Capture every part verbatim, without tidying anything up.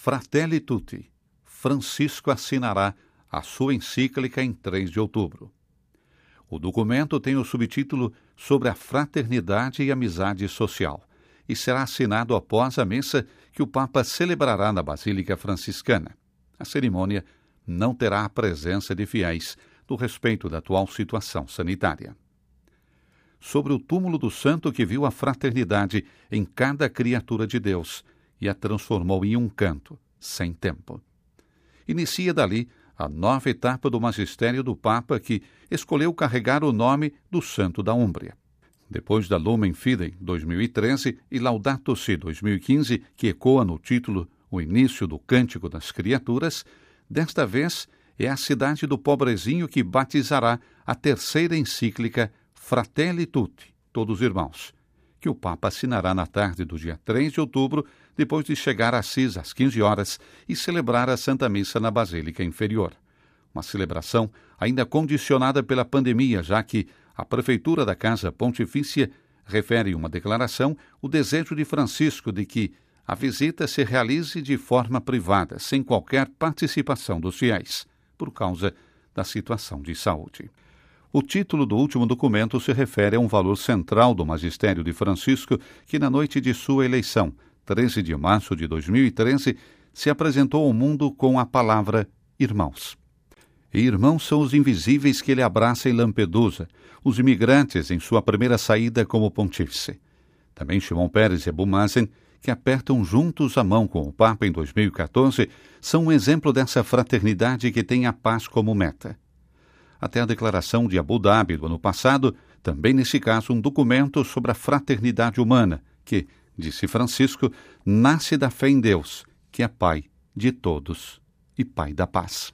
Fratelli Tutti, Francisco assinará a sua encíclica em três de outubro. O documento tem o subtítulo Sobre a Fraternidade e Amizade Social e será assinado após a missa que o Papa celebrará na Basílica Franciscana. A cerimônia não terá a presença de fiéis, do respeito da atual situação sanitária. Sobre o túmulo do santo que viu a fraternidade em cada criatura de Deus e a transformou em um canto, sem tempo. Inicia dali a nova etapa do magistério do Papa, que escolheu carregar o nome do Santo da Úmbria. Depois da Lumen Fidei dois mil e treze e Laudato Si dois mil e quinze, que ecoa no título o início do Cântico das Criaturas, desta vez é a cidade do pobrezinho que batizará a terceira encíclica Fratelli Tutti, Todos Irmãos, que o Papa assinará na tarde do dia três de outubro, depois de chegar a Assis às quinze horas e celebrar a Santa Missa na Basílica Inferior. Uma celebração ainda condicionada pela pandemia, já que a Prefeitura da Casa Pontifícia refere em uma declaração o desejo de Francisco de que a visita se realize de forma privada, sem qualquer participação dos fiéis, por causa da situação de saúde. O título do último documento se refere a um valor central do magistério de Francisco, que na noite de sua eleição, treze de março de dois mil e treze, se apresentou ao mundo com a palavra irmãos. E irmãos são os invisíveis que ele abraça em Lampedusa, os imigrantes em sua primeira saída como pontífice. Também Shimon Peres e Abu Mazen, que apertam juntos a mão com o Papa em dois mil e quatorze, são um exemplo dessa fraternidade que tem a paz como meta. Até a declaração de Abu Dhabi do ano passado, também nesse caso um documento sobre a fraternidade humana, que, disse Francisco, nasce da fé em Deus, que é Pai de todos e Pai da paz.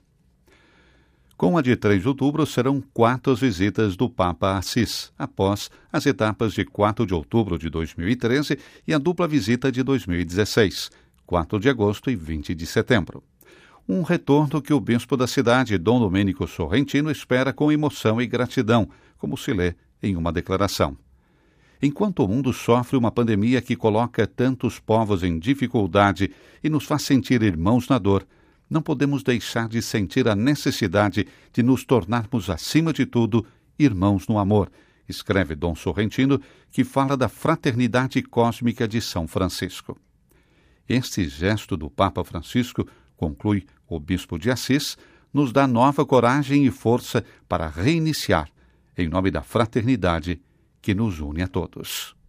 Com a de três de outubro, serão quatro as visitas do Papa a Assis, após as etapas de quatro de outubro de dois mil e treze e a dupla visita de dois mil e dezesseis, quatro de agosto e vinte de setembro. Um retorno que o bispo da cidade, Dom Domênico Sorrentino, espera com emoção e gratidão, como se lê em uma declaração. Enquanto o mundo sofre uma pandemia que coloca tantos povos em dificuldade e nos faz sentir irmãos na dor, não podemos deixar de sentir a necessidade de nos tornarmos, acima de tudo, irmãos no amor, escreve Dom Sorrentino, que fala da fraternidade cósmica de São Francisco. Este gesto do Papa Francisco, conclui o bispo de Assis, nos dá nova coragem e força para reiniciar, em nome da fraternidade que nos une a todos.